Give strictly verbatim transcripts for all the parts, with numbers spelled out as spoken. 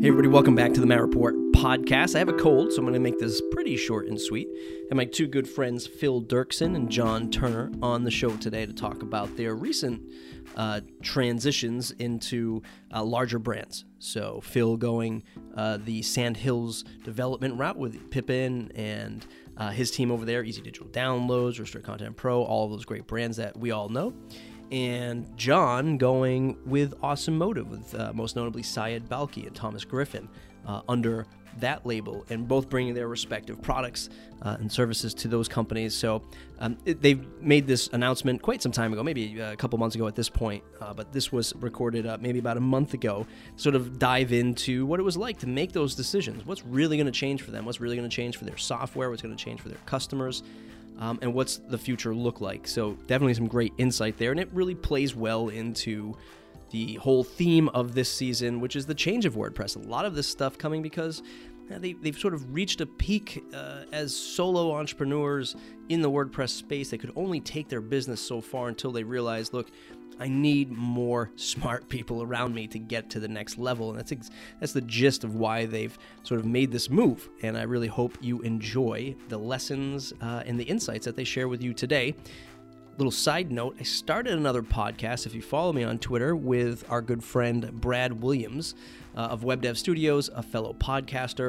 Hey everybody, welcome back to the Matt Report podcast. I have a cold, so I'm going to make this pretty short and sweet. I have my two good friends, Phil Dirksen and John Turner, on the show today to talk about their recent uh, transitions into uh, larger brands. So Phil going uh, the Sand Hills development route with Pippin and uh, his team over there, Easy Digital Downloads, Restrict Content Pro, all of those great brands that we all know. And John going with Awesome Motive, with uh, most notably Syed Balki and Thomas Griffin uh, under that label, and both bringing their respective products uh, and services to those companies. So um, it, they've made this announcement quite some time ago, maybe a couple months ago at this point, uh, but this was recorded uh, maybe about a month ago, sort of dive into what it was like to make those decisions. What's really going to change for them? What's really going to change for their software? What's going to change for their customers? Um, and what's the future look like? So definitely some great insight there, and it really plays well into the whole theme of this season, which is the change of WordPress. A lot of this stuff coming because uh, they, they've sort of reached a peak uh, as solo entrepreneurs in the WordPress space. They could only take their business so far until they realize, look, I need more smart people around me to get to the next level. And that's ex- that's the gist of why they've sort of made this move. And I really hope you enjoy the lessons uh, and the insights that they share with you today. Little side note, I started another podcast, if you follow me on Twitter, with our good friend Brad Williams uh, of Web Dev Studios, a fellow podcaster.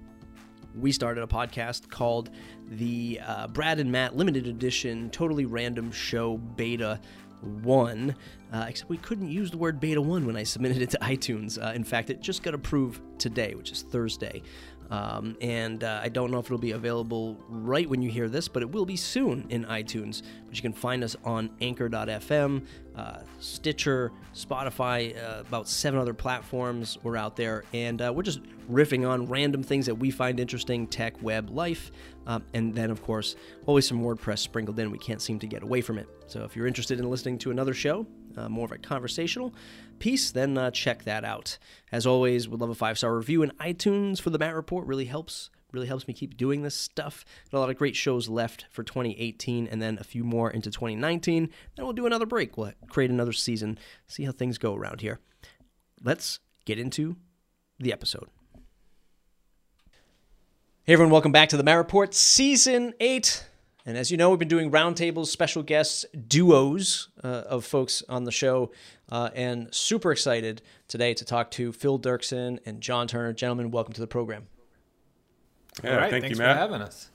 We started a podcast called the uh, Brad and Matt Limited Edition Totally Random Show Beta one, uh, except we couldn't use the word beta one when I submitted it to iTunes. Uh, in fact, it just got approved today, which is Thursday. Um, and uh, I don't know if it'll be available right when you hear this, but it will be soon in iTunes. But you can find us on anchor dot f m, uh, Stitcher, Spotify, uh, about seven other platforms. We're out there, and uh, we're just riffing on random things that we find interesting, tech, web, life, um, and then, of course, always some WordPress sprinkled in. We can't seem to get away from it. So if you're interested in listening to another show, uh, more of a conversational piece, then uh, check that out. As always, we'd love a five-star review in iTunes for the Matt Report. Really helps. Really helps me keep doing this stuff. Got a lot of great shows left for twenty eighteen, and then a few more into twenty nineteen. Then we'll do another break. We'll create another season, see how things go around here. Let's get into the episode. Hey everyone, welcome back to the Matt Report, Season eight. And as you know, we've been doing roundtables, special guests, duos uh, of folks on the show, uh, and super excited today to talk to Phil Dirksen and John Turner. Gentlemen, welcome to the program. Yeah, All right, thank thanks you, Matt. for having us.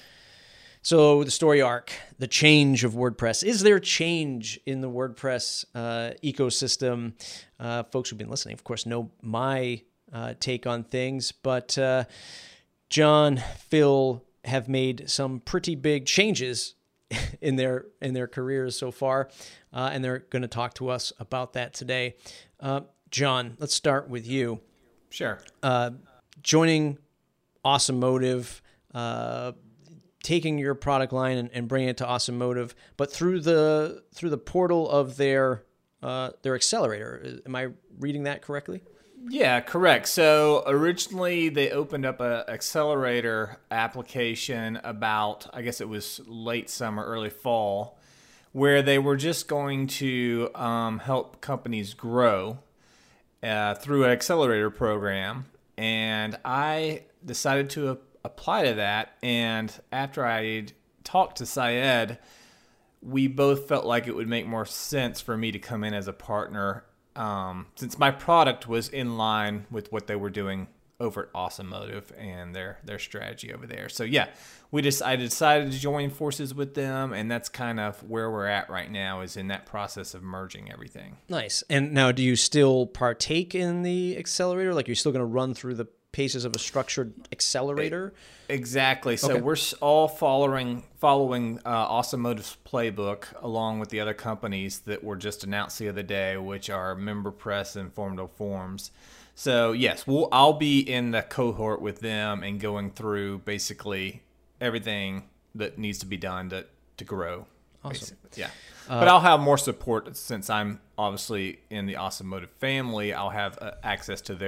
So the story arc, the change of WordPress. Is there change in the WordPress uh, ecosystem? Uh, folks who've been listening, of course, know my uh, take on things, but uh, John, Phil have made some pretty big changes in their in their careers so far, uh, and they're going to talk to us about that today. Uh, John, let's start with you. Sure. Uh, joining Awesome Motive, uh, taking your product line and, and bringing it to Awesome Motive, but through the through the portal of their uh, their accelerator. Am I reading that correctly? Yeah, correct. So originally they opened up a accelerator application about, I guess it was late summer, early fall, where they were just going to um, help companies grow uh, through an accelerator program. And I decided to a- apply to that. And after I talked to Syed, we both felt like it would make more sense for me to come in as a partner, um, since my product was in line with what they were doing over at Awesome Motive and their their strategy over there. So yeah, we just I decided to join forces with them, and that's kind of where we're at right now, is in that process of merging everything. Nice. And now, do you still partake in the accelerator? Like, you're still going to run through the paces of a structured accelerator? Exactly. So Okay. we're s- all following following uh, Awesome Motive's playbook, along with the other companies that were just announced the other day, which are MemberPress and Formidable Forms. So yes, we'll I'll be in the cohort with them and going through basically everything that needs to be done to to grow. Awesome. Basically. Yeah. But I'll have more support since I'm obviously in the Awesome Motive family. I'll have uh, access to their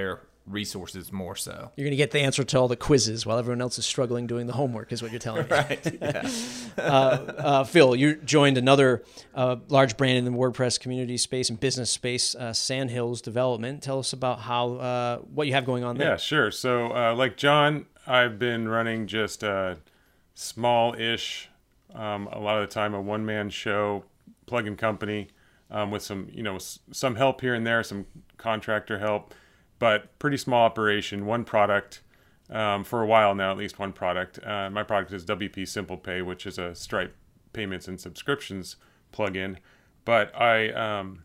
resources more so. You're going to get the answer to all the quizzes while everyone else is struggling doing the homework, is what you're telling me. Right. Yeah. uh, uh, Phil, you joined another uh, large brand in the WordPress community space and business space, uh, Sandhills Development. Tell us about how uh, what you have going on there. Yeah, sure. So, uh, like John, I've been running just a small-ish, um, a lot of the time, a one-man show plugin company um, with some, you know, s- some help here and there, some contractor help. But pretty small operation, one product um, for a while now, at least one product. Uh, my product is W P Simple Pay, which is a Stripe payments and subscriptions plugin. But I, um,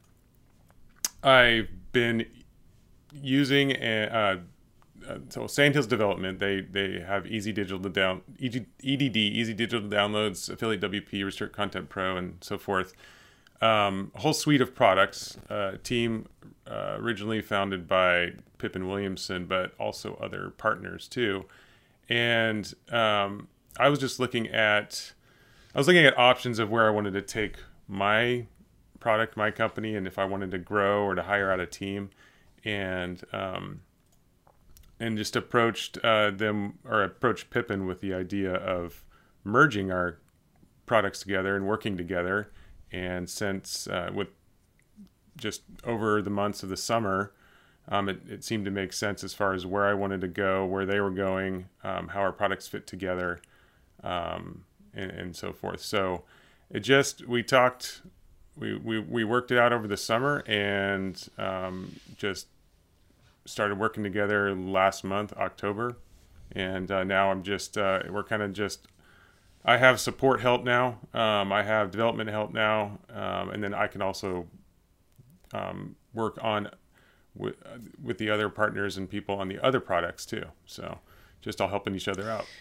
I've been using a, uh, uh, so Sandhills Development. They they have easy digital to down E D D, easy digital downloads, Affiliate W P, Restrict Content Pro, and so forth. Um, a whole suite of products. Uh, team uh, originally founded by Pippin Williamson, but also other partners too. And um, I was just looking at, I was looking at options of where I wanted to take my product, my company, and if I wanted to grow or to hire out a team, and um, and just approached uh, them or approached Pippin with the idea of merging our products together and working together. And since uh, with just over the months of the summer, um, it, it seemed to make sense as far as where I wanted to go, where they were going, um, how our products fit together, um, and, and so forth. So it just, we talked, we, we, we worked it out over the summer and um, just started working together last month, October. And uh, now I'm just, uh, we're kind of just, I have support help now. Um, I have development help now, um, and then I can also um, work on with with the other partners and people on the other products too. So, just all helping each other out.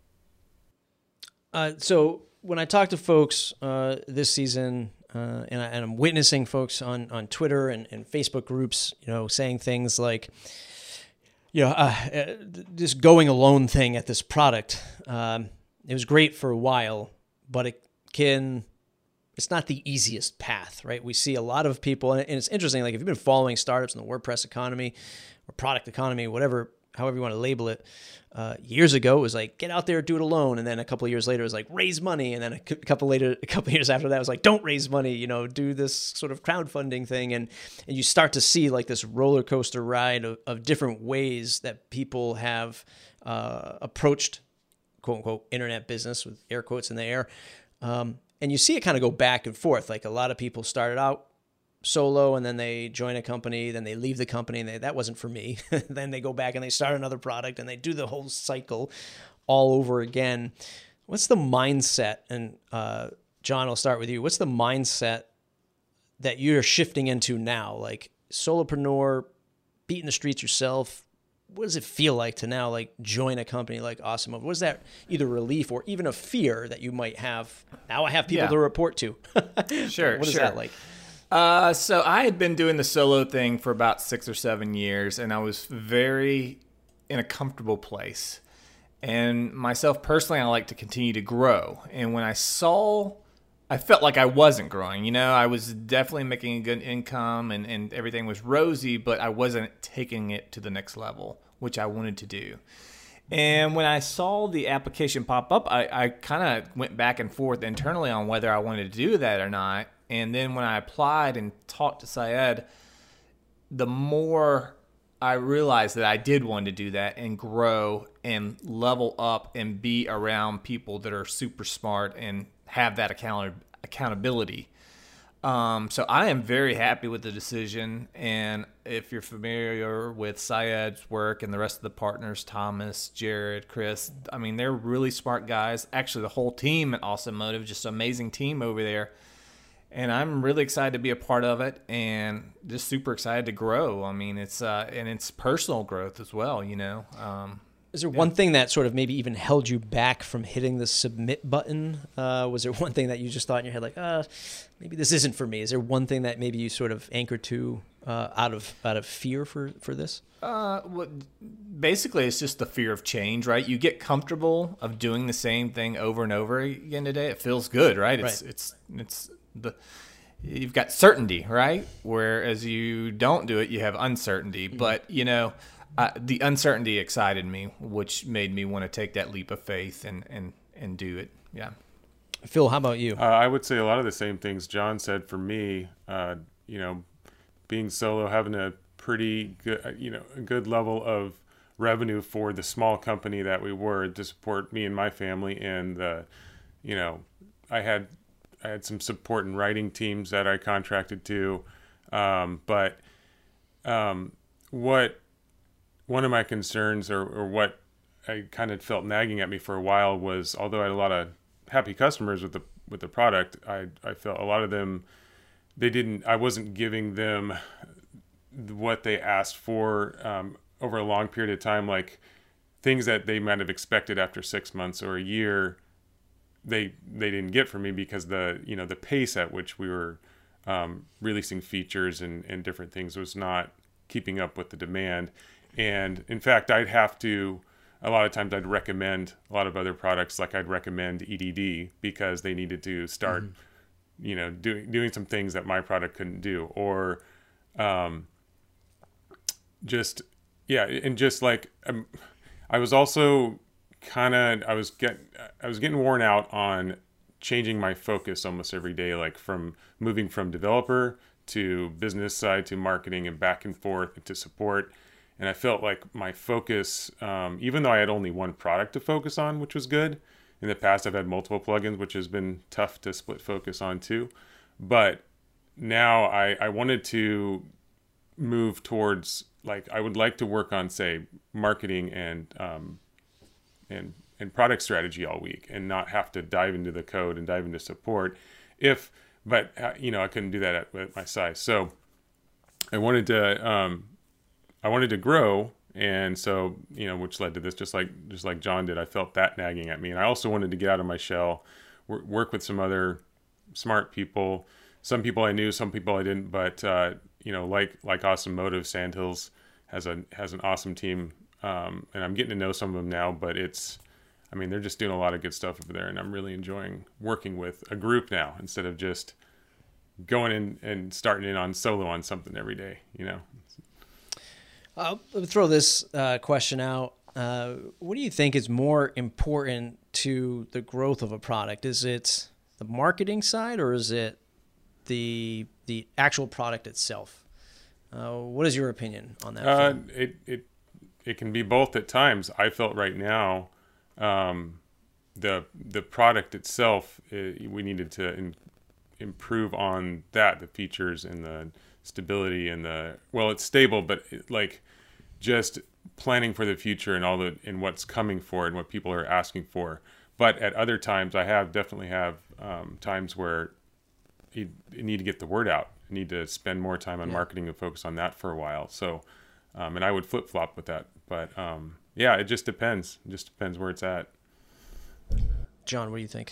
Uh, so when I talk to folks uh, this season, uh, and, I, and I'm witnessing folks on on Twitter and, and Facebook groups, you know, saying things like, you know, uh, uh, this going alone thing at this product. Um, It was great for a while, but it can, it's not the easiest path, right? We see a lot of people, and it's interesting, like if you've been following startups in the WordPress economy or product economy, whatever, however you want to label it, uh, years ago it was like, get out there, do it alone. And then a couple of years later it was like, raise money. And then a couple later, a couple of years after that it was like, don't raise money, you know, do this sort of crowdfunding thing. And, and you start to see like this roller coaster ride of, of different ways that people have uh, approached quote unquote internet business, with air quotes in the air. Um, and you see it kind of go back and forth. Like a lot of people started out solo and then they join a company, then they leave the company and they, that wasn't for me. Then they go back and they start another product and they do the whole cycle all over again. What's the mindset? And uh, John, I'll start with you. What's the mindset that you're shifting into now? Like solopreneur, beating the streets yourself, what does it feel like to now like join a company like Awesomotive? What is that, either relief or even a fear that you might have? Now I have people Yeah. to report to. Sure. What is sure. that like? Uh, so I had been doing the solo thing for about six or seven years, and I was very in a comfortable place. And myself personally, I like to continue to grow. And when I saw, I felt like I wasn't growing. You know, I was definitely making a good income and, and everything was rosy, but I wasn't taking it to the next level, which I wanted to do. And when I saw the application pop up, I, I kind of went back and forth internally on whether I wanted to do that or not. And then when I applied and talked to Syed, the more I realized that I did want to do that and grow and level up and be around people that are super smart and have that account- accountability. Um, so I am very happy with the decision. And if you're familiar with Syed's work and the rest of the partners, Thomas, Jared, Chris, I mean, they're really smart guys. Actually, the whole team at Awesomotive, just an amazing team over there. And I'm really excited to be a part of it and just super excited to grow. I mean, it's, uh, and it's personal growth as well, you know? Um, Is there one thing that sort of maybe even held you back from hitting the submit button? Uh, was there one thing that you just thought in your head, like, uh, maybe this isn't for me? Is there one thing that maybe you sort of anchored to uh, out of out of fear for, for this? Uh, well, basically, it's just the fear of change, right? You get comfortable of doing the same thing over and over again today. It feels good, right? It's Right. it's it's the you've got certainty, right? Whereas you don't do it, you have uncertainty. Mm-hmm. But you know. I, the uncertainty excited me, which made me want to take that leap of faith and, and, and do it. Yeah. Phil, how about you? Uh, I would say a lot of the same things John said. For me, uh, you know, being solo, having a pretty good, you know, a good level of revenue for the small company that we were to support me and my family, and the, you know, I had I had some support in writing teams that I contracted to, um, but um, what one of my concerns, or, or what I kind of felt nagging at me for a while, was although I had a lot of happy customers with the with the product, I I felt a lot of them, they didn't I wasn't giving them what they asked for um, over a long period of time, like things that they might have expected after six months or a year. They they didn't get from me because the you know the pace at which we were um, releasing features and, and different things was not keeping up with the demand. And in fact, I'd have to, a lot of times I'd recommend a lot of other products, like I'd recommend E D D because they needed to start, mm-hmm. you know, doing doing some things that my product couldn't do, or um, just yeah, and just like um, I was also kind of I was get I was getting worn out on changing my focus almost every day, like from moving from developer to business side to marketing and back and forth to support. And I felt like my focus, um, even though I had only one product to focus on, which was good. In the past, I've had multiple plugins, which has been tough to split focus on too. But now I, I wanted to move towards, like, I would like to work on, say, marketing and um, and and product strategy all week, and not have to dive into the code and dive into support. If, but uh, you know, I couldn't do that at, at my size. So I wanted to. Um, I wanted to grow, and so, you know, which led to this, just like just like John did. I felt that nagging at me, and I also wanted to get out of my shell, work with some other smart people. Some people I knew, some people I didn't, but uh, you know, like like Awesome Motive, Sandhills has a has an awesome team, um, and I'm getting to know some of them now. But it's, I mean, they're just doing a lot of good stuff over there, and I'm really enjoying working with a group now instead of just going in and starting in on solo on something every day, you know. I'll throw this uh, question out. Uh, what do you think is more important to the growth of a product? Is it the marketing side, or is it the the actual product itself? Uh, what is your opinion on that? Uh, it it it can be both at times. I felt right now um, the the product itself, it, we needed to in, improve on that, the features and the stability and the, well, it's stable, but it, like just planning for the future and all the, and what's coming for it and what people are asking for. But at other times, I have definitely have um, times where you, you need to get the word out. You need to spend more time on yeah. marketing and focus on that for a while. So, um, and I would flip flop with that. But um, yeah, it just depends. It just depends where it's at. John, what do you think?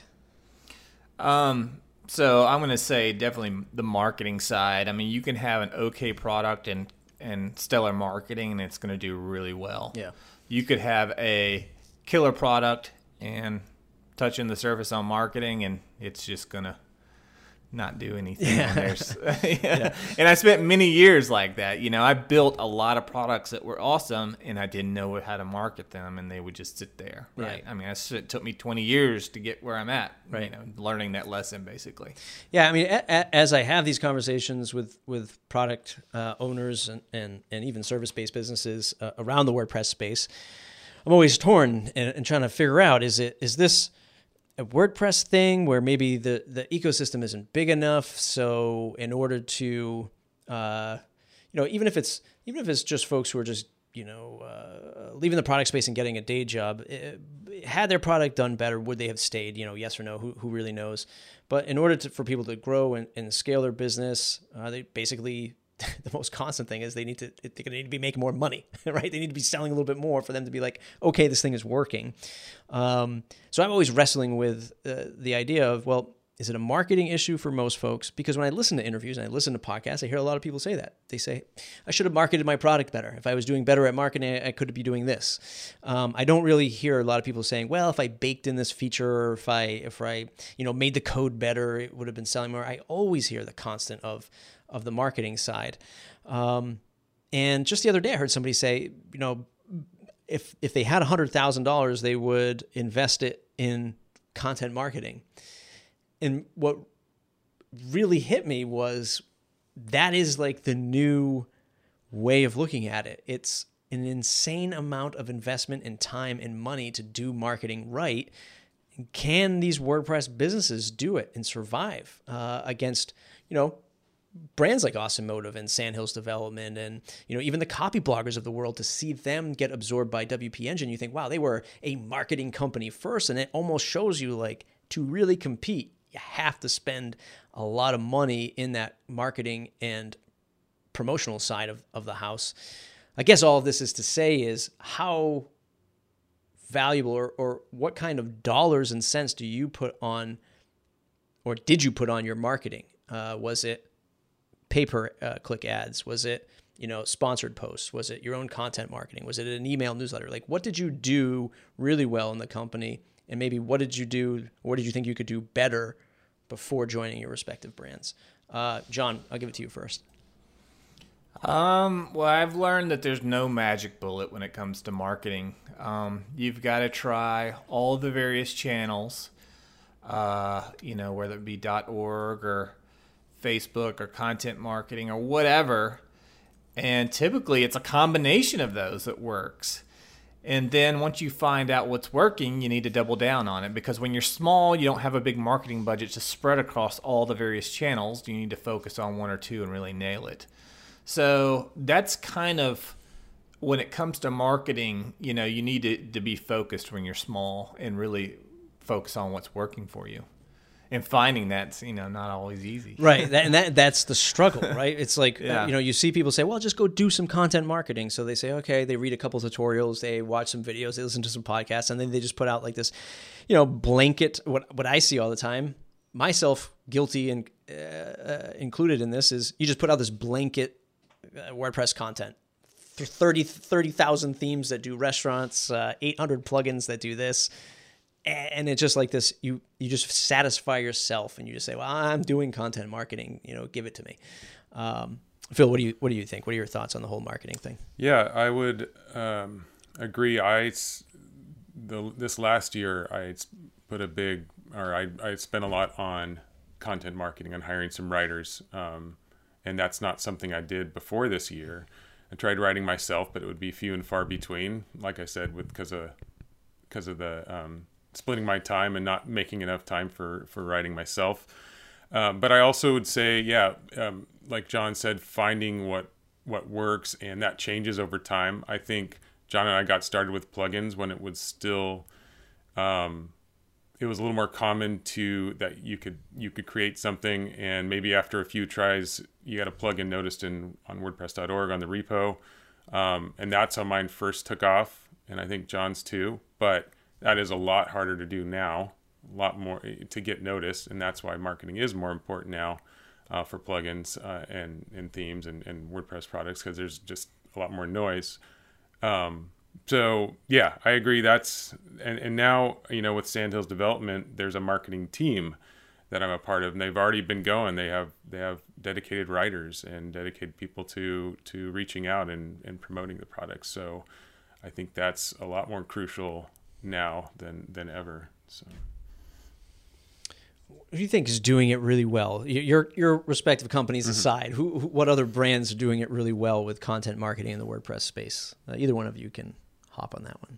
Um. So I'm going to say definitely the marketing side. I mean, you can have an okay product and, and stellar marketing, and it's going to do really well. Yeah. You could have a killer product and touching the surface on marketing, and it's just going to not do anything. Yeah. There's, yeah. yeah. And I spent many years like that. You know, I built a lot of products that were awesome, and I didn't know how to market them, and they would just sit there. Right. Yeah. I mean, it took me twenty years to get where I'm at. Right. You know, learning that lesson basically. Yeah. I mean, a, a, as I have these conversations with with product uh, owners and, and and even service based businesses uh, around the WordPress space, I'm always torn and, and trying to figure out, is it is this a WordPress thing where maybe the, the ecosystem isn't big enough, so in order to, uh, you know, even if it's even if it's just folks who are just, you know, uh, leaving the product space and getting a day job, it, had their product done better, would they have stayed? You know, yes or no? Who who really knows? But in order to, for people to grow and, and scale their business, uh, they basically the most constant thing is they need to they're going to need to be making more money, right? They need to be selling a little bit more for them to be like, okay, this thing is working. Um, so I'm always wrestling with uh, the idea of, well, is it a marketing issue for most folks? Because when I listen to interviews and I listen to podcasts, I hear a lot of people say that. They say, I should have marketed my product better. If I was doing better at marketing, I could be doing this. Um, I don't really hear a lot of people saying, well, if I baked in this feature, or if I, if I, you know, made the code better, it would have been selling more. I always hear the constant of, of the marketing side. Um, And just the other day, I heard somebody say, you know, if if they had one hundred thousand dollars, they would invest it in content marketing. And what really hit me was that is like the new way of looking at it. It's an insane amount of investment in time and money to do marketing right. Can these WordPress businesses do it and survive uh, against, you know, brands like Awesome Motive and Sandhills Development and, you know, even the copy bloggers of the world, to see them get absorbed by W P Engine? You think, wow, they were a marketing company first. And it almost shows you, like, to really compete, you have to spend a lot of money in that marketing and promotional side of, of the house. I guess all of this is to say is how valuable or, or what kind of dollars and cents do you put on, or did you put on your marketing? Uh, was it pay-per-click ads? Was it, you know, sponsored posts? Was it your own content marketing? Was it an email newsletter? Like, what did you do really well in the company? And maybe what did you do, or what did you think you could do better before joining your respective brands? Uh, John, I'll give it to you first. Um, well, I've learned that there's no magic bullet when it comes to marketing. Um, you've got to try all the various channels, uh, you know, whether it be .org or Facebook or content marketing or whatever. And typically it's a combination of those that works. And then once you find out what's working, you need to double down on it, because when you're small, you don't have a big marketing budget to spread across all the various channels. You need to focus on one or two and really nail it. So that's kind of, when it comes to marketing, you know, you need to, to be focused when you're small and really focus on what's working for you. And finding that's, you know, not always easy. Right. That, and that that's the struggle, right? It's like, Yeah. you know, you see people say, well, just go do some content marketing. So they say, okay, they read a couple tutorials, they watch some videos, they listen to some podcasts, and then they just put out like this, you know, blanket, what, what I see all the time, myself guilty and uh, included in this, is you just put out this blanket uh, WordPress content. thirty thousand themes that do restaurants, uh, eight hundred plugins that do this. And it's just like this, you you just satisfy yourself and you just say, well, I'm doing content marketing, you know, give it to me. Um, Phil, what do you what do you think? What are your thoughts on the whole marketing thing? Yeah, I would um, agree. I, the, this last year, I put a big, or I, I spent a lot on content marketing and hiring some writers. Um, and that's not something I did before this year. I tried writing myself, but it would be few and far between, like I said, with because of, because of the... Um, splitting my time and not making enough time for, for writing myself. Um, but I also would say, yeah, um, like John said, finding what, what works, and that changes over time. I think John and I got started with plugins when it was still, um, it was a little more common to that you could, you could create something, and maybe after a few tries, you got a plugin noticed in on WordPress dot org on the repo. Um, and that's how mine first took off. And I think John's too, but that is a lot harder to do now, a lot more to get noticed, and that's why marketing is more important now uh, for plugins uh, and, and themes and, and WordPress products, because there's just a lot more noise. Um, so yeah, I agree. That's and, and now, you know, with Sandhills Development, there's a marketing team that I'm a part of, and they've already been going. They have they have dedicated writers and dedicated people to to reaching out and, and promoting the products. So I think that's a lot more crucial now than than ever. So who do you think is doing it really well? Your your respective companies Mm-hmm. aside, who, who what other brands are doing it really well with content marketing in the WordPress space? Uh, either one of you can hop on that one.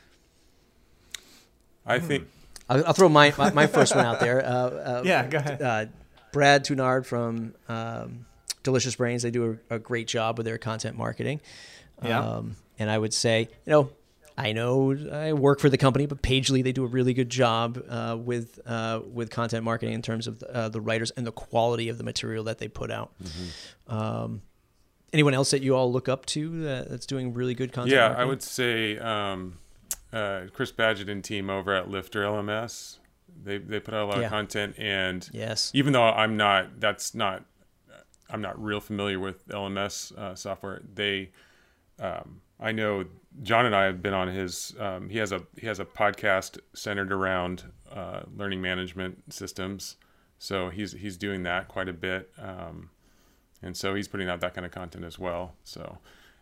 I think I'll, I'll throw my, my my first one out there. Uh, uh, Yeah, go ahead. Uh, Brad Tunard from um, Delicious Brains. They do a, a great job with their content marketing. Yeah. Um, and I would say, you know, I know I work for the company, but Pagely, they do a really good job uh, with uh, with content marketing in terms of uh, the writers and the quality of the material that they put out. Mm-hmm. Um, anyone else that you all look up to uh, that's doing really good content yeah, marketing? I would say um, uh, Chris Badgett and team over at Lifter L M S. They they put out a lot Yeah. of content, and Yes. even though I'm not, that's not, I'm not real familiar with L M S uh, software. They, um, I know John and I have been on his. Um, he has a he has a podcast centered around uh, learning management systems, so he's he's doing that quite a bit, um, and so he's putting out that kind of content as well. So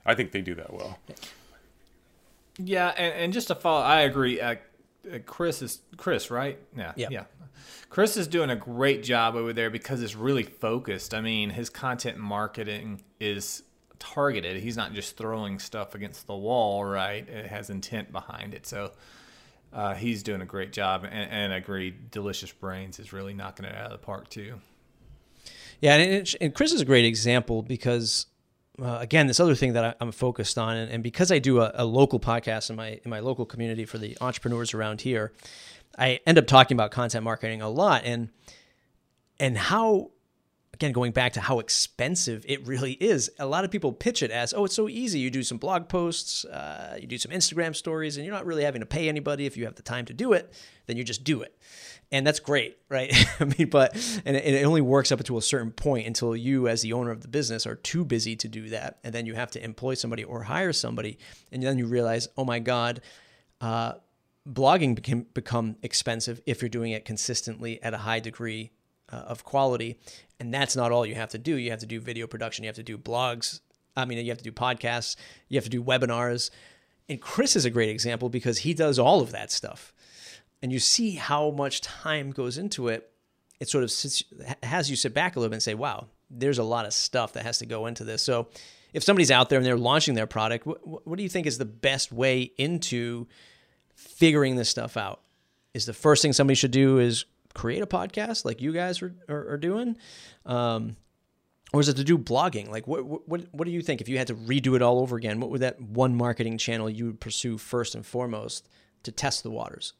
I think they do that well. Yeah, and, and just to follow, I agree. Uh, uh, Chris is Chris, right? Yeah, Yep. yeah. Chris is doing a great job over there because it's really focused. I mean, his content marketing is targeted. He's not just throwing stuff against the wall, right? It has intent behind it. So uh, he's doing a great job. And, and I agree, Delicious Brains is really knocking it out of the park too. Yeah, and, it, and Chris is a great example because, uh, again, this other thing that I, I'm focused on, and, and because I do a, a local podcast in my in my local community for the entrepreneurs around here, I end up talking about content marketing a lot, and and how, again, going back to how expensive it really is. A lot of people pitch it as, oh, it's so easy. You do some blog posts, uh, you do some Instagram stories, and you're not really having to pay anybody. If you have the time to do it, then you just do it. And that's great, right? I mean, but and it, it only works up to a certain point until you, as the owner of the business, are too busy to do that, and then you have to employ somebody or hire somebody, and then you realize, oh my God, uh, blogging can become expensive if you're doing it consistently at a high degree uh, of quality, and that's not all you have to do. You have to do video production, you have to do blogs. I mean, you have to do podcasts, you have to do webinars, and Chris is a great example because he does all of that stuff. And you see how much time goes into it. It sort of sits, has you sit back a little bit and say, wow, there's a lot of stuff that has to go into this. So if somebody's out there and they're launching their product, what, what do you think is the best way into figuring this stuff out? Is the first thing somebody should do is create a podcast like you guys are, are, are doing? Um, or is it to do blogging? Like, what, what, what do you think? If you had to redo it all over again, what would that one marketing channel you would pursue first and foremost to test the waters?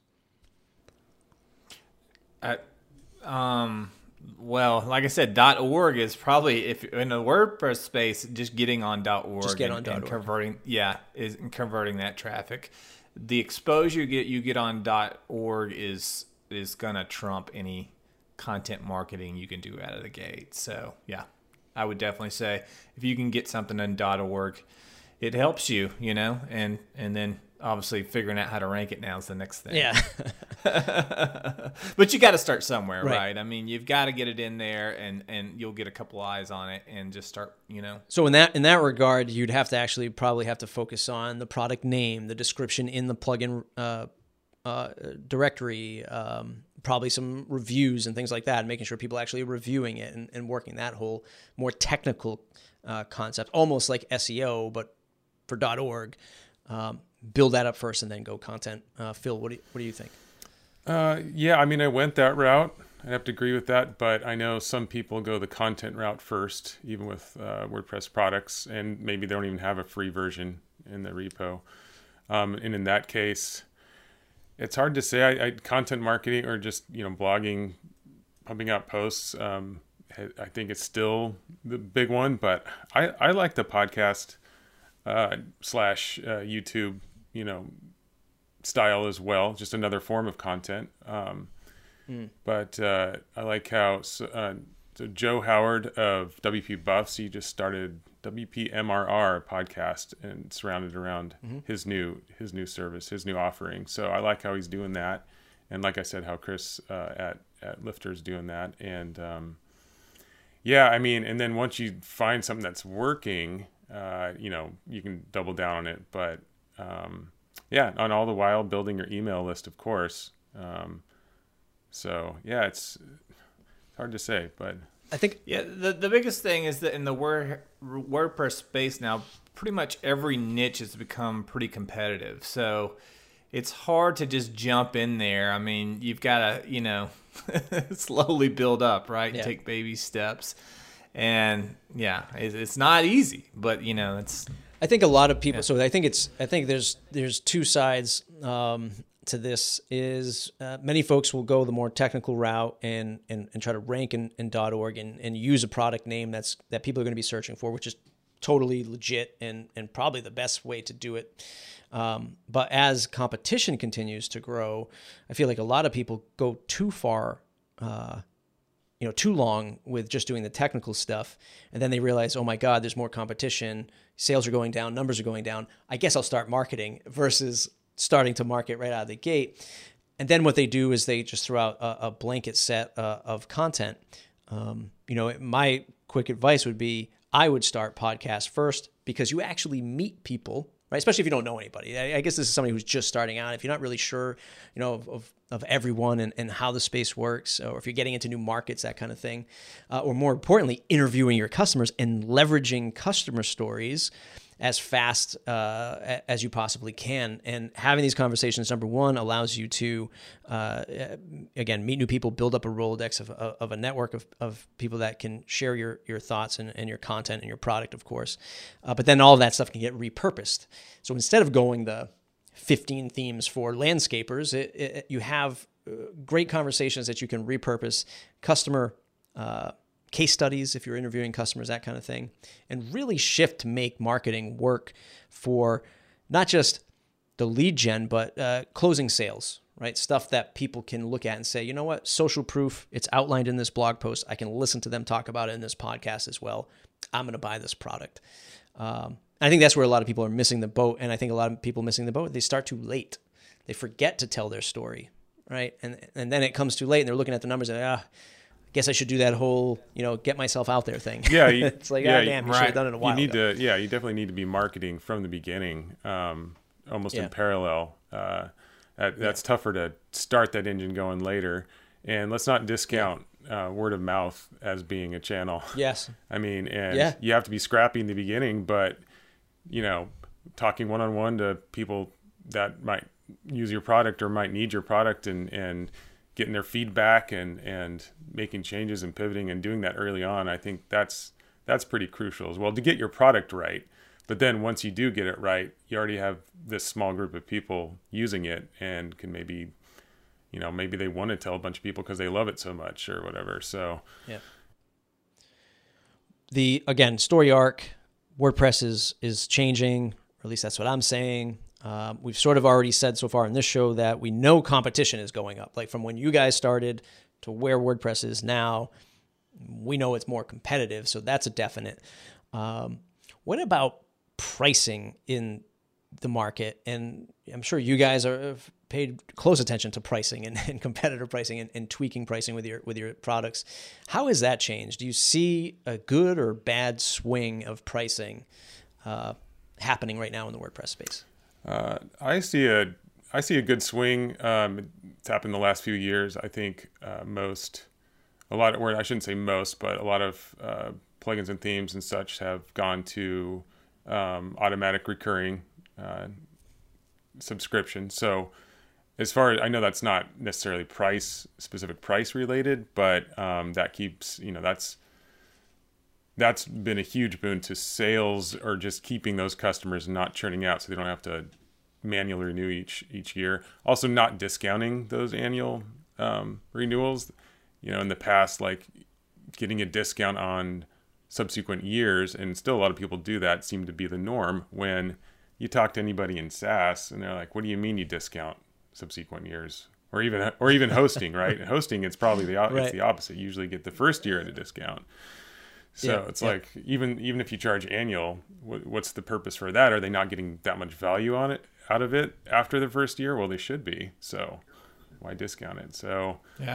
Uh, um, well, like I said, .org is probably, if in the WordPress space, just getting on .org, just get on and, .org. and converting, yeah, is converting that traffic. The exposure you get you get on .org is is gonna trump any content marketing you can do out of the gate. So yeah, I would definitely say if you can get something on .org, it helps you, you know, and and then obviously figuring out how to rank it now is the next thing. Yeah. But you got to start somewhere, Right. right? I mean, you've got to get it in there, and, and you'll get a couple eyes on it, and just start, you know. So in that in that regard, you'd have to actually probably have to focus on the product name, the description in the plugin uh, uh, directory, um, probably some reviews and things like that, making sure people are actually reviewing it and, and working that whole more technical uh, concept, almost like S E O, but for .org. Um, build that up first and then go content. Uh, Phil, what do you, what do you think? Uh, yeah, I mean, I went that route. I have to agree with that, but I know some people go the content route first, even with uh, WordPress products, and maybe they don't even have a free version in the repo. Um, and in that case, it's hard to say. I, I content marketing or just you know blogging, pumping out posts. Um, I think it's still the big one, but I, I like the podcast uh, slash uh, YouTube, you know, style as well. Just another form of content. Um, mm. But uh, I like how uh, so Joe Howard of W P Buffs, he just started W P M R R podcast and surrounded around mm-hmm. his new his new service, his new offering. So I like how he's doing that, and like I said, how Chris uh, at at Lifter's doing that. And um, yeah, I mean, and then once you find something that's working, uh, you know, you can double down on it. But um, yeah, on all the while building your email list, of course. Um, so yeah, it's, it's hard to say, but I think yeah, the the biggest thing is that in the Word, WordPress space now, pretty much every niche has become pretty competitive. So it's hard to just jump in there. I mean, you've got to, you know, slowly build up, right? Yeah. Take baby steps. And yeah, it, it's not easy, but you know, it's. I think a lot of people. Yeah. So I think it's. I think there's there's two sides um, to this. Is uh, many folks will go the more technical route and and, and try to rank in, in .org and, and use a product name that's that people are going to be searching for, which is totally legit and and probably the best way to do it. Um, but as competition continues to grow, I feel like a lot of people go too far. Uh, you know, too long with just doing the technical stuff. And then they realize, oh my God, there's more competition. Sales are going down. Numbers are going down. I guess I'll start marketing versus starting to market right out of the gate. And then what they do is they just throw out a, a blanket set uh, of content. Um, you know, my quick advice would be, I would start podcasts first because you actually meet people, right? Especially if you don't know anybody. I, I guess this is somebody who's just starting out. If you're not really sure, you know, of, of, of everyone and, and how the space works, or if you're getting into new markets, that kind of thing, uh, or more importantly, interviewing your customers and leveraging customer stories as fast uh, as you possibly can. And having these conversations, number one, allows you to, uh, again, meet new people, build up a Rolodex of, of a network of, of people that can share your, your thoughts and, and your content and your product, of course. Uh, but then all of that stuff can get repurposed. So instead of going the fifteen themes for landscapers, it, it, you have great conversations that you can repurpose, customer uh case studies if you're interviewing customers, that kind of thing, and really shift to make marketing work for not just the lead gen, but uh, closing sales, right? Stuff that people can look at and say, you know what, social proof, it's outlined in this blog post. I can listen to them talk about it in this podcast as well. I'm going to buy this product. Um, I think that's where a lot of people are missing the boat. And I think a lot of people missing the boat, they start too late. They forget to tell their story, right? And and then it comes too late and they're looking at the numbers and, ah, guess I should do that whole, you know, get myself out there thing. Yeah. You, it's like, yeah, oh, damn, you right. should have done it a while you need ago. to, yeah, you definitely need to be marketing from the beginning, um, almost Yeah. in parallel. Uh, that, that's yeah. tougher to start that engine going later. And let's not discount uh, word of mouth as being a channel. Yes. I mean, and yeah. you have to be scrappy in the beginning, but, you know, talking one-on-one to people that might use your product or might need your product and, and, getting their feedback and, and making changes and pivoting and doing that early on, I think that's that's pretty crucial as well to get your product right. But then once you do get it right, you already have this small group of people using it and can maybe, you know, maybe they want to tell a bunch of people because they love it so much or whatever. So yeah. The again, story arc, WordPress is is changing, or at least that's what I'm saying. Um, we've sort of already said so far in this show that we know competition is going up. Like from when you guys started to where WordPress is now, we know it's more competitive. So that's a definite. Um, what about pricing in the market? And I'm sure you guys are have paid close attention to pricing and, and competitor pricing and, and tweaking pricing with your with your products. How has that changed? Do you see a good or bad swing of pricing uh, happening right now in the WordPress space? Uh, I see a I see a good swing. Um, it's happened the last few years. I think uh, most, a lot of, or I shouldn't say most, but a lot of uh, plugins and themes and such have gone to um, automatic recurring uh, subscription. So as far as I know, that's not necessarily price specific price related, but um, that keeps, you know, that's that's been a huge boon to sales or just keeping those customers not churning out so they don't have to manually renew each each year. Also not discounting those annual um, renewals. You know, in the past, like getting a discount on subsequent years, and still a lot of people do that, seemed to be the norm. When you talk to anybody in SaaS and they're like, what do you mean you discount subsequent years? Or even or even hosting, right? Hosting, it's probably the, right. it's the opposite. You usually get the first year at a discount. So yeah, it's yeah. like, even even if you charge annual, what, what's the purpose for that? Are they not getting that much value on it out of it after the first year? Well, they should be. So why discount it? So yeah.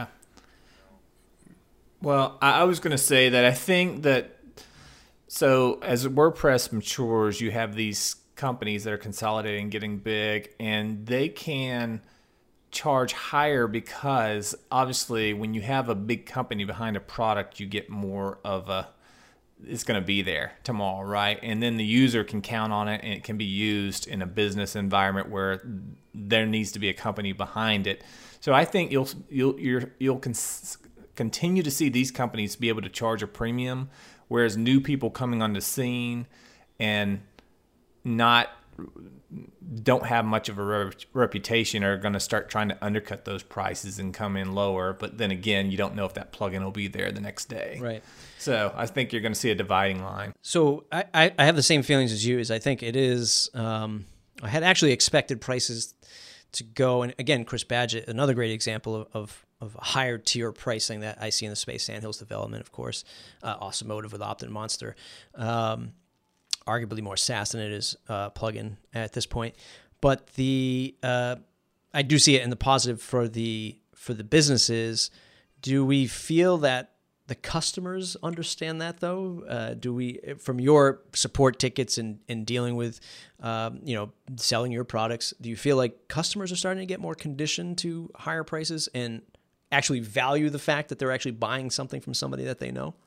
Well, I was going to say that I think that, so as WordPress matures, you have these companies that are consolidating, getting big, and they can charge higher because obviously when you have a big company behind a product, you get more of a, it's going to be there tomorrow, right? And then the user can count on it, and it can be used in a business environment where there needs to be a company behind it. So I think you'll you'll you're, you'll cons- continue to see these companies be able to charge a premium, whereas new people coming on the scene and not don't have much of a re- reputation are going to start trying to undercut those prices and come in lower. But then again, you don't know if that plugin will be there the next day. Right. So I think you're going to see a dividing line. So I, I, I have the same feelings as you. Is I think it is. Um, I had actually expected prices to go, and again, Chris Badgett, another great example of, of of higher tier pricing that I see in the space. Sandhills Development, of course, uh, Awesomotive with Opt and Monster. Um, arguably more SaaS than it is uh, plugin at this point, but the uh, I do see it in the positive for the for the businesses. Do we feel that the customers understand that though? Uh, do we, from your support tickets and, and dealing with, um, you know, selling your products, do you feel like customers are starting to get more conditioned to higher prices and actually value the fact that they're actually buying something from somebody that they know?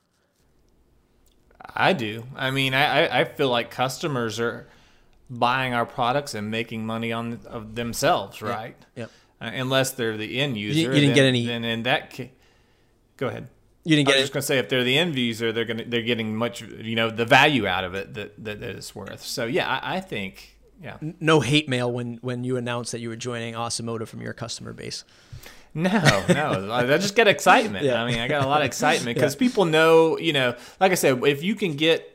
I do. I mean, I, I feel like customers are buying our products and making money on of themselves, right? Yeah. Uh, unless they're the end user. You, you didn't then, get any. Then in that case, go ahead. You didn't get. I was just going to say, if they're the end user, they're gonna they're getting much, you know, the value out of it that that, that it's worth. So yeah, I, I think yeah. No hate mail when when you announced that you were joining Awesomotive from your customer base. No, no, I just get excitement. Yeah. I mean, I got a lot of excitement because Yeah. people know, you know, like I said, if you can get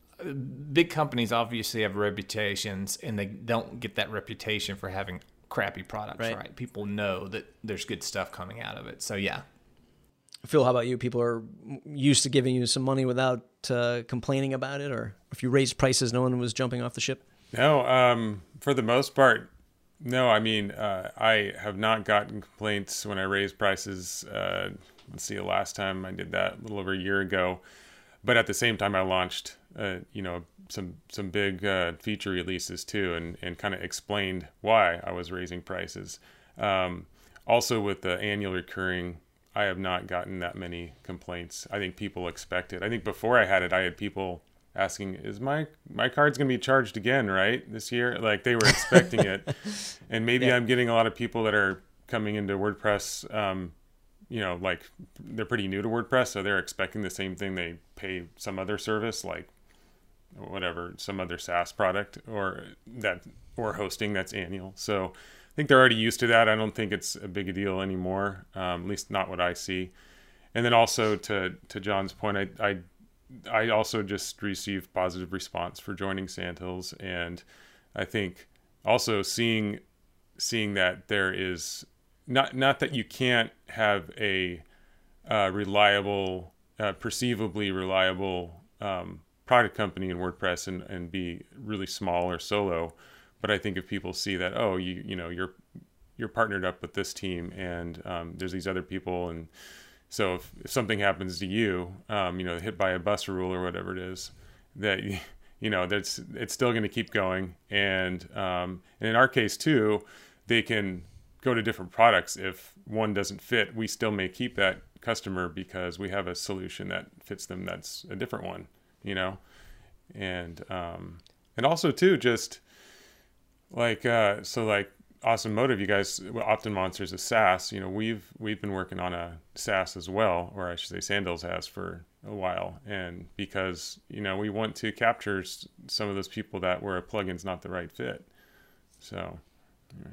big companies, obviously have reputations, and they don't get that reputation for having crappy products, Right. right? People know that there's good stuff coming out of it. So yeah. Phil, how about you? People are used to giving you some money without uh, complaining about it, or if you raised prices, no one was jumping off the ship. No, um, for the most part, no. I mean, uh, I have not gotten complaints when I raise prices. Uh, let's see, the last time I did that a little over a year ago. But at the same time, I launched, uh, you know, some some big uh, feature releases too, and, and kind of explained why I was raising prices. Um, also, with the annual recurring, I have not gotten that many complaints. I think people expect it. I think before I had it, I had people asking, "Is my my card's going to be charged again, right, this year?" Like they were expecting it, and maybe Yeah. I'm getting a lot of people that are coming into WordPress. Um, you know, like they're pretty new to WordPress, so they're expecting the same thing they pay some other service, like whatever, some other SaaS product or that or hosting that's annual. So I think they're already used to that. I don't think it's a big a deal anymore, um, at least not what I see. And then also to to John's point, I I, I also just received positive response for joining Sandhills, and I think also seeing seeing that there is not not that you can't have a uh, reliable, uh, perceivably reliable um, product company in WordPress and, and be really small or solo. But I think if people see that, oh, you you know, you're you're partnered up with this team, and um, there's these other people, and so if, if something happens to you, um, you know, hit by a bus rule or whatever it is, that you know, that's it's still going to keep going, and um, and in our case too, they can go to different products. If one doesn't fit, we still may keep that customer because we have a solution that fits them that's a different one, you know. And um and also too, just like uh so like Awesomotive, you guys, well, OptinMonsters is SaaS, you know, we've we've been working on a SaaS as well, or I should say Sandhills has for a while, and because, you know, we want to capture s- some of those people that where a plugin's not the right fit. So yeah.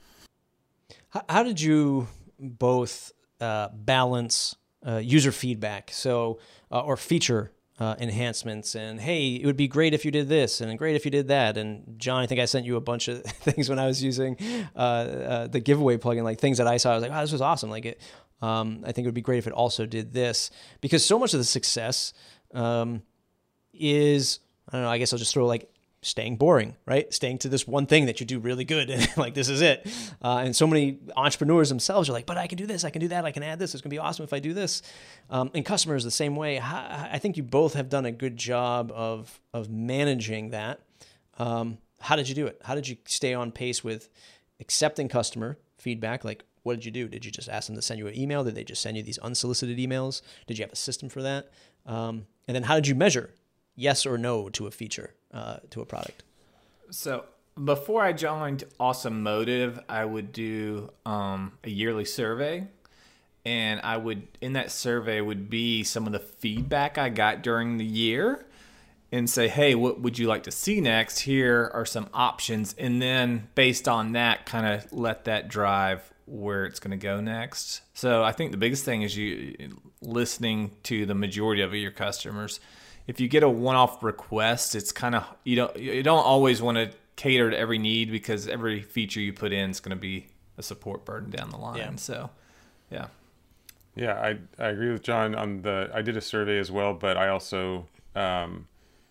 How, how did you both uh, balance uh, user feedback, so uh, or feature uh, enhancements, and hey, it would be great if you did this, and great if you did that. And John, I think I sent you a bunch of things when I was using uh, uh, the giveaway plugin, like things that I saw. I was like, oh, this was awesome. Like it, um, I think it would be great if it also did this, because so much of the success um, is, I don't know, I guess I'll just throw like staying boring, right? Staying to this one thing that you do really good. And like, this is it. Uh, and so many entrepreneurs themselves are like, but I can do this, I can do that, I can add this. It's gonna be awesome if I do this. Um, and customers the same way. I think you both have done a good job of, of managing that. Um, how did you do it? How did you stay on pace with accepting customer feedback? Like, what did you do? Did you just ask them to send you an email? Did they just send you these unsolicited emails? Did you have a system for that? Um, and then how did you measure yes or no to a feature, uh, to a product? So before I joined Awesomotive, I would do um, a yearly survey, and I would, in that survey would be some of the feedback I got during the year, and say, hey, what would you like to see next? Here are some options, and then based on that, kind of let that drive where it's going to go next. So I think the biggest thing is you listening to the majority of your customers. If you get a one-off request, it's kind of, you don't you don't always want to cater to every need, because every feature you put in is going to be a support burden down the line. Yeah. So, yeah. Yeah, I I agree with John on the. I did a survey as well, but I also um,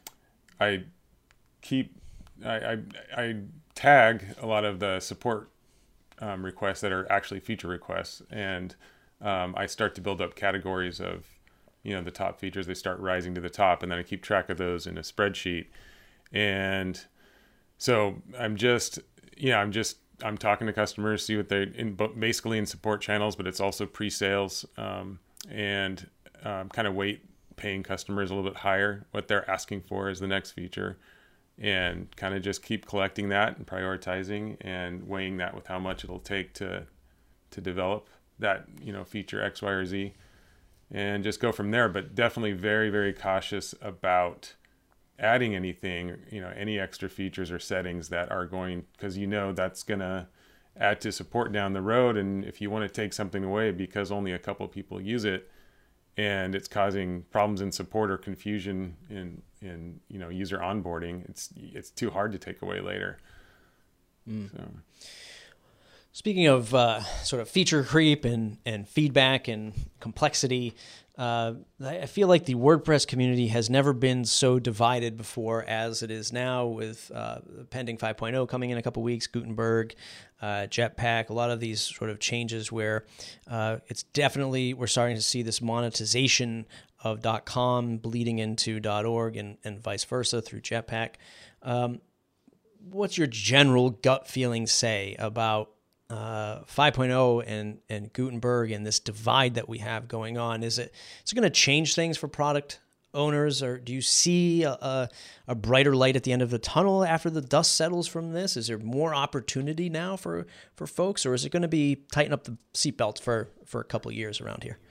I keep I, I I tag a lot of the support um, requests that are actually feature requests, and um, I start to build up categories of you know, the top features, they start rising to the top, and then I keep track of those in a spreadsheet. And so I'm just, yeah, I'm just, I'm talking to customers, see what they in basically in support channels, but it's also pre-sales, um, and um, kind of wait paying customers a little bit higher, what they're asking for is the next feature, and kind of just keep collecting that and prioritizing and weighing that with how much it'll take to to develop that, you know, feature X, Y, or Z, and just go from there. But definitely very, very cautious about adding anything, you know, any extra features or settings that are going, because you know that's going to add to support down the road. And if you want to take something away because only a couple of people use it and it's causing problems in support or confusion in, in, you know, user onboarding, it's, it's too hard to take away later. Mm. So. Speaking of uh, sort of feature creep and, and feedback and complexity, uh, I feel like the WordPress community has never been so divided before as it is now, with uh, pending five point oh coming in a couple weeks, Gutenberg, uh, Jetpack, a lot of these sort of changes where uh, it's definitely, we're starting to see this monetization of .com bleeding into .org and, and vice versa through Jetpack. Um, what's your general gut feeling say about Uh, five point oh and, and Gutenberg and this divide that we have going on? Is it, is it going to change things for product owners, or do you see a, a, a brighter light at the end of the tunnel after the dust settles from this? Is there more opportunity now for, for folks, or is it going to be tighten up the seatbelts for, for a couple of years around here?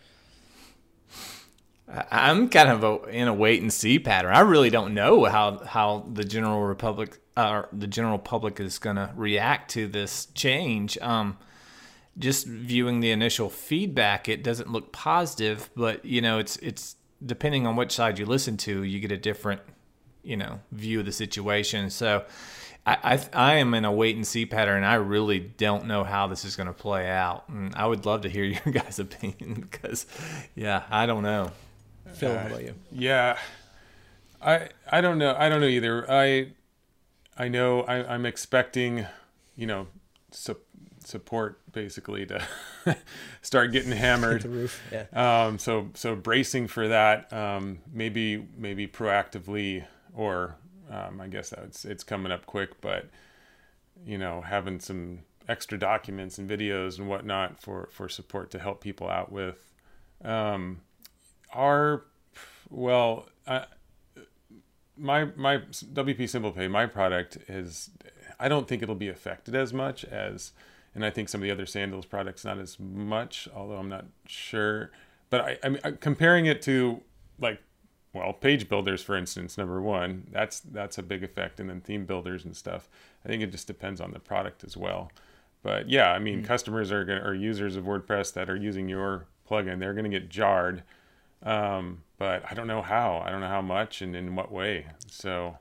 I'm kind of a, in a wait and see pattern. I really don't know how, how the general republic, uh, the general public is going to react to this change. Um, just viewing the initial feedback, it doesn't look positive, but you know, it's it's depending on which side you listen to, you get a different, you know, view of the situation. So, I I, I am in a wait and see pattern. I really don't know how this is going to play out, and I would love to hear your guys' opinion because, yeah, I don't know. Phil, how about you? Uh, yeah, I I don't know. I don't know either. I I know I, I'm expecting, you know, su- support basically to start getting hammered. The roof. Yeah. Um. So so bracing for that. Um. Maybe maybe proactively, or um. I guess that's it's coming up quick. But you know, having some extra documents and videos and whatnot for for support to help people out with. Um. Our, well, uh, my my W P SimplePay, my product is, I don't think it'll be affected as much as, and I think some of the other Sandals products not as much, although I'm not sure. But I, I mean, comparing it to like, well, page builders, for instance, number one, that's that's a big effect, and then theme builders and stuff. I think it just depends on the product as well. But yeah, I mean, mm-hmm. customers are gonna, or users of WordPress that are using your plugin, they're going to get jarred. Um, but I don't know how, I don't know how much and in what way. So,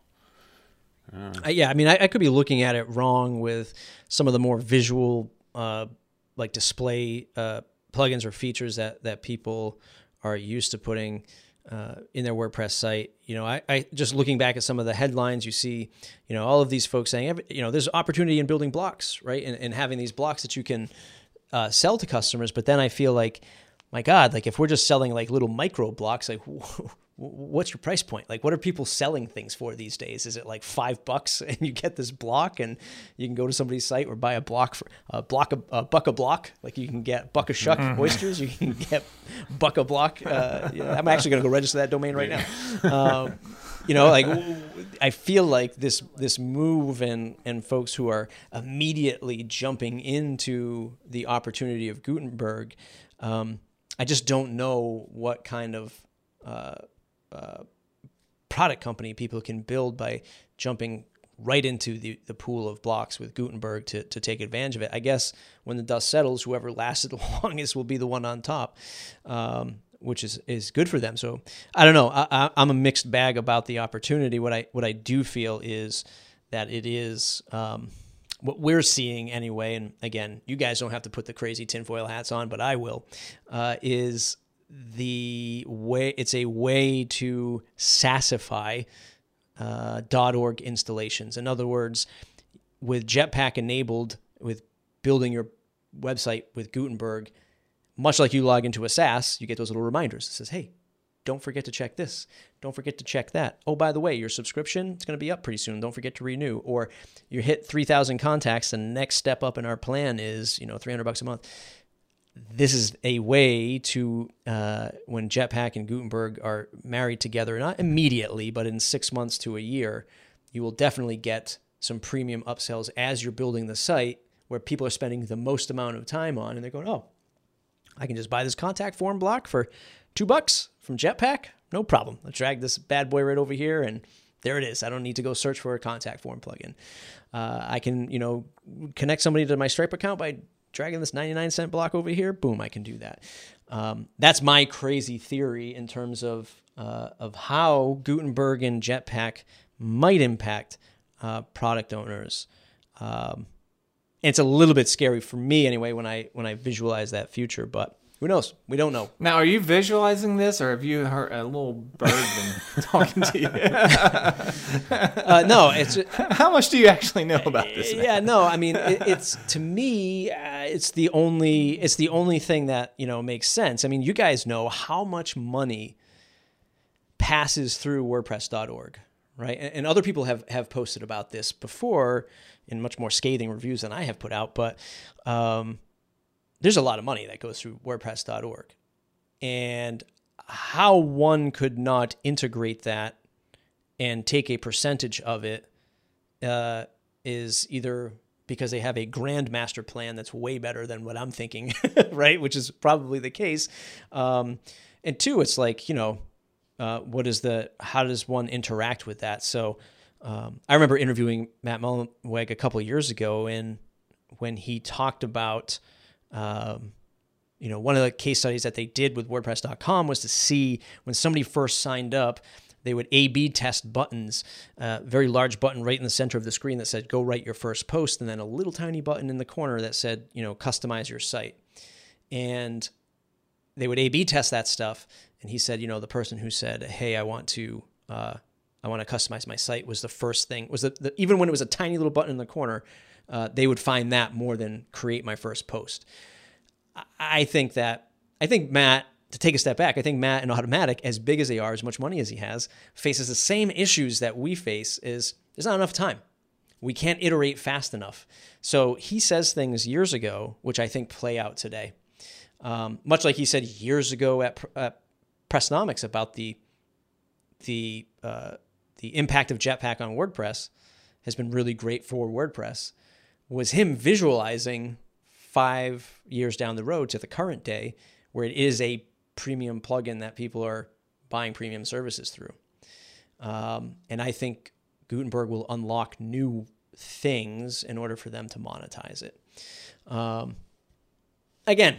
uh. Uh, yeah, I mean, I, I could be looking at it wrong with some of the more visual, uh, like display, uh, plugins or features that, that people are used to putting, uh, in their WordPress site. You know, I, I just looking back at some of the headlines, you see, you know, all of these folks saying, you know, there's opportunity in building blocks, right? And, and having these blocks that you can, uh, sell to customers. But then I feel like, my God, like if we're just selling like little micro blocks, like what's your price point? Like what are people selling things for these days? Is it like five bucks and you get this block and you can go to somebody's site or buy a block for a block, a, a buck a block? Like you can get buck a shuck oysters. You can get buck a block. Uh, yeah, I'm actually going to go register that domain right now. Um, you know, like I feel like this this move and and folks who are immediately jumping into the opportunity of Gutenberg, um, I just don't know what kind of uh, uh, product company people can build by jumping right into the, the pool of blocks with Gutenberg to, to take advantage of it. I guess when the dust settles, whoever lasted the longest will be the one on top, um, which is, is good for them. So I don't know. I, I, I'm a mixed bag about the opportunity. What I what I do feel is that it is um, what we're seeing anyway, and again, you guys don't have to put the crazy tinfoil hats on, but I will, uh, is the way, it's a way to SaaSify uh, .org installations. In other words, with Jetpack enabled, with building your website with Gutenberg, much like you log into a SaaS, you get those little reminders that says, hey, don't forget to check this. Don't forget to check that. Oh, by the way, your subscription, it's going to be up pretty soon. Don't forget to renew. Or you hit three thousand contacts. The next step up in our plan is, you know, three hundred bucks a month. This is a way to, uh, when Jetpack and Gutenberg are married together, not immediately, but in six months to a year, you will definitely get some premium upsells as you're building the site where people are spending the most amount of time on, and they're going, oh, I can just buy this contact form block for two bucks from Jetpack. No problem. Let's drag this bad boy right over here, and there it is. I don't need to go search for a contact form plugin. Uh, I can, you know, connect somebody to my Stripe account by dragging this ninety-nine cent block over here. Boom, I can do that. Um, that's my crazy theory in terms of uh, of how Gutenberg and Jetpack might impact uh, product owners. Um, it's a little bit scary for me anyway when I when I visualize that future, but who knows? We don't know. Now, are you visualizing this, or have you heard a little bird been talking to you? uh, no, it's how much do you actually know about this? Man? Yeah, no, I mean, it, it's to me, uh, it's the only, it's the only thing that you know makes sense. I mean, you guys know how much money passes through WordPress dot org, right? And, and other people have have posted about this before in much more scathing reviews than I have put out, but. Um, There's a lot of money that goes through WordPress dot org. And how one could not integrate that and take a percentage of it uh, is either because they have a grand master plan that's way better than what I'm thinking, right? Which is probably the case. Um, and two, it's like, you know, uh, what is the, how does one interact with that? So um, I remember interviewing Matt Mullenweg a couple of years ago, and when he talked about, Um, you know, one of the case studies that they did with WordPress dot com was to see when somebody first signed up, they would A B test buttons, a uh, very large button right in the center of the screen that said, go write your first post, and then a little tiny button in the corner that said, you know, customize your site. And they would A B test that stuff. And he said, you know, the person who said, hey, I want to, uh, I want to customize my site was the first thing, was the, the even when it was a tiny little button in the corner, Uh, they would find that more than create my first post. I think that, I think Matt, to take a step back, I think Matt and Automattic, as big as they are, as much money as he has, faces the same issues that we face is there's not enough time. We can't iterate fast enough. So he says things years ago, which I think play out today. Um, much like he said years ago at, at Pressnomics about the, the, uh, the impact of Jetpack on WordPress has been really great for WordPress, was him visualizing five years down the road to the current day where it is a premium plugin that people are buying premium services through. Um, and I think Gutenberg will unlock new things in order for them to monetize it. Um, again,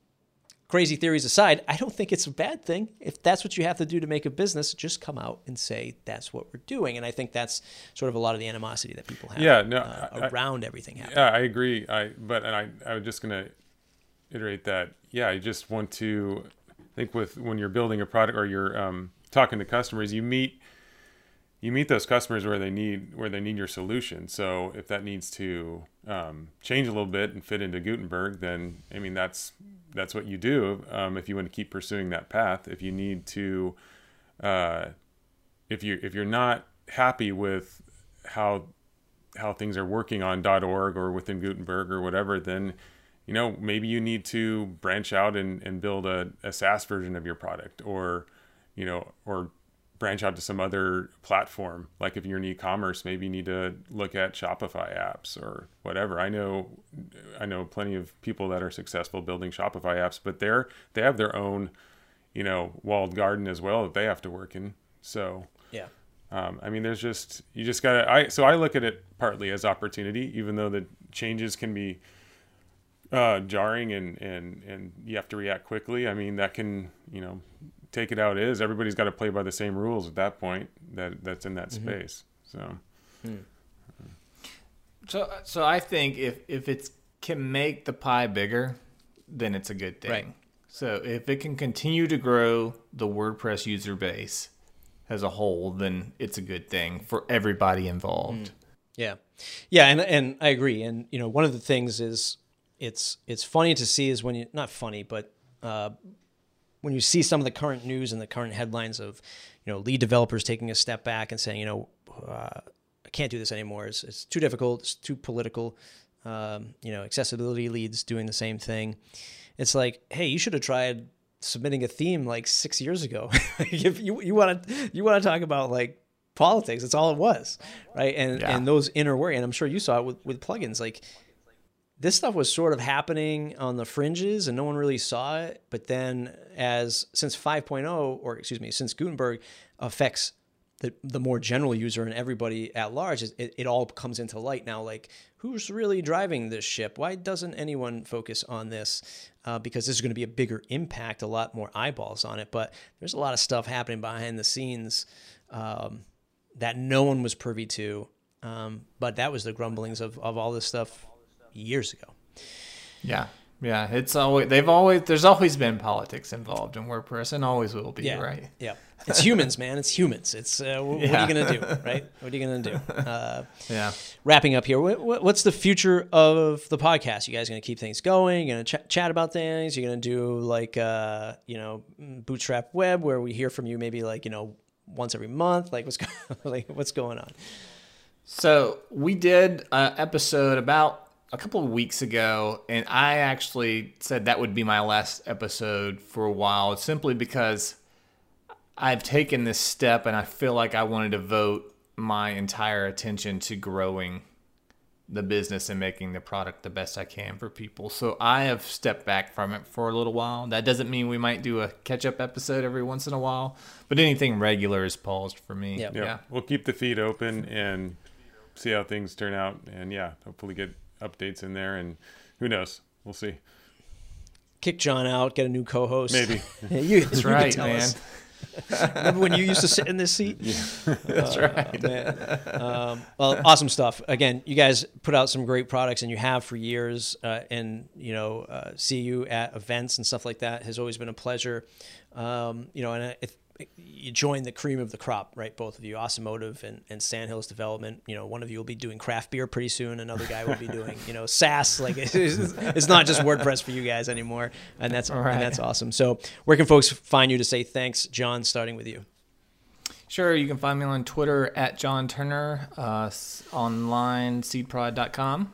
crazy theories aside, I don't think it's a bad thing. If that's what you have to do to make a business, just come out and say that's what we're doing. And I think that's sort of a lot of the animosity that people have yeah, no, uh, I, around everything happening. Yeah, I agree. I but and I I was just gonna iterate that. Yeah, I just want to think with when you're building a product or you're um, talking to customers, you meet you meet those customers where they need where they need your solution. So if that needs to um, change a little bit and fit into Gutenberg, then I mean that's that's what you do. Um, if you want to keep pursuing that path, if you need to, uh, if you if you're not happy with how how things are working on .org or within Gutenberg or whatever, then you know maybe you need to branch out and, and build a, a SaaS version of your product, or you know or branch out to some other platform. Like if you're in e-commerce, maybe you need to look at Shopify apps or whatever. I know, I know plenty of people that are successful building Shopify apps, but they're, they have their own, you know, walled garden as well that they have to work in. So, yeah. Um, I mean, there's just, you just gotta, I, so I look at it partly as opportunity, even though the changes can be uh, jarring and, and, and you have to react quickly. I mean, that can, you know, take it out is everybody's got to play by the same rules at that point that that's in that mm-hmm. space. So, hmm. so, so I think if, if it can make the pie bigger, then it's a good thing. Right. So if it can continue to grow the WordPress user base as a whole, then it's a good thing for everybody involved. Mm. Yeah. Yeah. And, and I agree. And, you know, one of the things is it's, it's funny to see is when you, not funny, but, uh, when you see some of the current news and the current headlines of, you know, lead developers taking a step back and saying, you know, uh, I can't do this anymore. It's, it's too difficult. It's too political. Um, you know, accessibility leads doing the same thing. It's like, hey, you should have tried submitting a theme like six years ago. If you you want to you want to talk about like politics, that's all it was, right? And yeah. and those inner work, and I'm sure you saw it with, with plugins. Like this stuff was sort of happening on the fringes, and no one really saw it. But then, as since five point oh, or excuse me, since Gutenberg affects the the more general user and everybody at large, it, it all comes into light now. Like, who's really driving this ship? Why doesn't anyone focus on this? Uh, because this is going to be a bigger impact, a lot more eyeballs on it. But there's a lot of stuff happening behind the scenes um, that no one was privy to. Um, but that was the grumblings of, of all this stuff years ago. Yeah. Yeah. It's always, they've always, there's always been politics involved in WordPress and always will be, yeah. right? Yeah. It's humans, man. It's humans. It's uh, w- yeah. what are you going to do, right? What are you going to do? Uh, yeah. Wrapping up here, what, what's the future of the podcast? You guys going to keep things going? You're going to ch- chat about things? You're going to do like, uh, you know, Bootstrap Web where we hear from you maybe like, you know, once every month? Like what's, like, what's going on? So we did an episode about a couple of weeks ago, and I actually said that would be my last episode for a while, simply because I've taken this step and I feel like I want to devote my entire attention to growing the business and making the product the best I can for people. So I have stepped back from it for a little while. That doesn't mean we might do a catch-up episode every once in a while, but anything regular is paused for me. Yep. Yeah. Yeah. We'll keep the feed open and see how things turn out. And yeah, hopefully get updates in there, and who knows? We'll see. Kick John out, get a new co-host. Maybe. Yeah, you, That's you right, tell man. us. Remember when you used to sit in this seat? Yeah. That's Uh, right. man. Um, well, awesome stuff. Again, you guys put out some great products, and you have for years. Uh, and you know, uh, see you at events and stuff like that has always been a pleasure. Um, you know, and it, you join the cream of the crop, right? Both of you, Automotive and, and Sandhills Development. You know, one of you will be doing craft beer pretty soon. Another guy will be doing, you know, SaaS. Like it's, it's not just WordPress for you guys anymore, and that's Right. and that's awesome. So, where can folks find you to say thanks, John? Starting with you. Sure, you can find me on Twitter at John Turner, uh, online, seedprod dot com.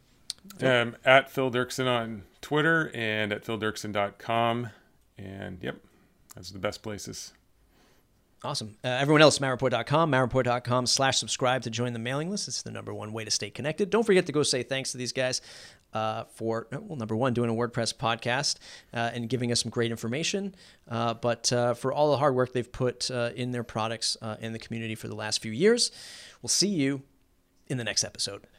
Um, at Phil Dirksen on Twitter and at phil dirksen dot com. And yep, those are the best places. Awesome. Uh, everyone else, marreport dot com, marreport dot com slash subscribe to join the mailing list. It's the number one way to stay connected. Don't forget to go say thanks to these guys uh, for, well, number one, doing a WordPress podcast uh, and giving us some great information, uh, but uh, for all the hard work they've put uh, in their products uh, in the community for the last few years. We'll see you in the next episode.